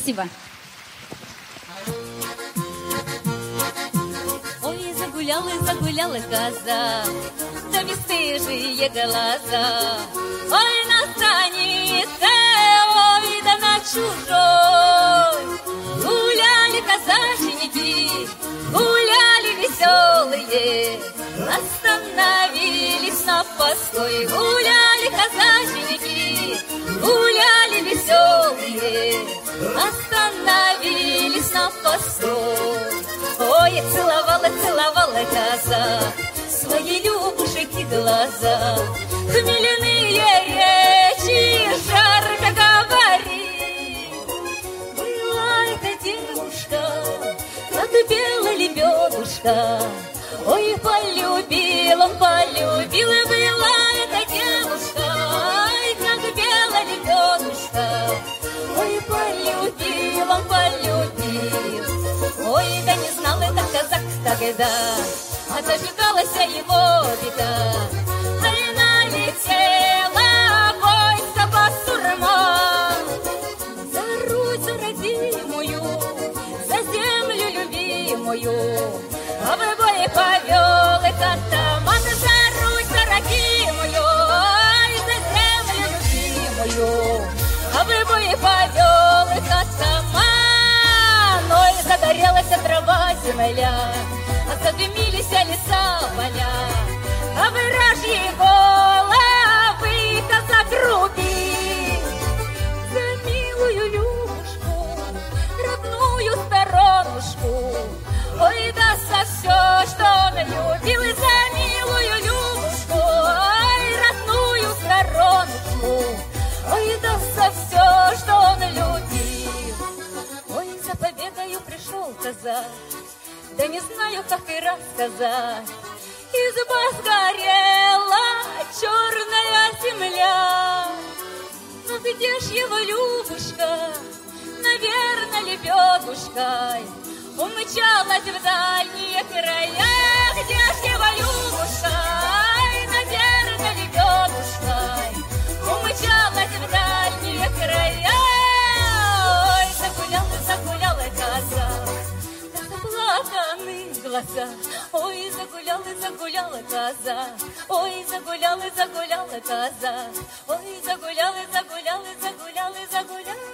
Спасибо. Ой, загуляла коза, да бесстыжие глаза. Ой, на станице, ой, да на чужой. Гуляли казачники, гуляли веселые, остановились на постой. Гуляли казачники, гуляли веселые, остановились на постой. Ой, целовала коза свои любушки глаза. Хмельные речи жарко говорит. Была эта девушка, как белая лебедушка. Ой, полюбил он, полюбил, и была эта девушка, ой, как белая лебедушка. Ой, полюбил он, полюбил. Ой, да не знал этот казак тогда, а дожидалась его беда. Ай, налетела войска басурма за Русь родимую, за землю любимую. А в бой повел их атаман за Русь родимую, ай, за землю любимую. А в бой повел их атаман. Ой, загорелась трава земля, а задымились леса поля, а вражьи головы казак рубил. За милую Любушку, родную сторонушку, ой, да за все, что он любил. И за милую Любушку, ой, родную сторонушку, ой, да за все, что он любил. Ой, за победою пришел казак, да не знаю, как и рассказать. Изба сгорела, черная земля. Но где ж его Любушка, наверно, лебедушкой умчалась в дальние края. Где ж его Любушка, наверно, лебедушкой умчалась в дальние края. Ой, загуляла коза, да заплаканы глаза. Ой, загуляла коза, ой, загуляла коза, ой, загуляла.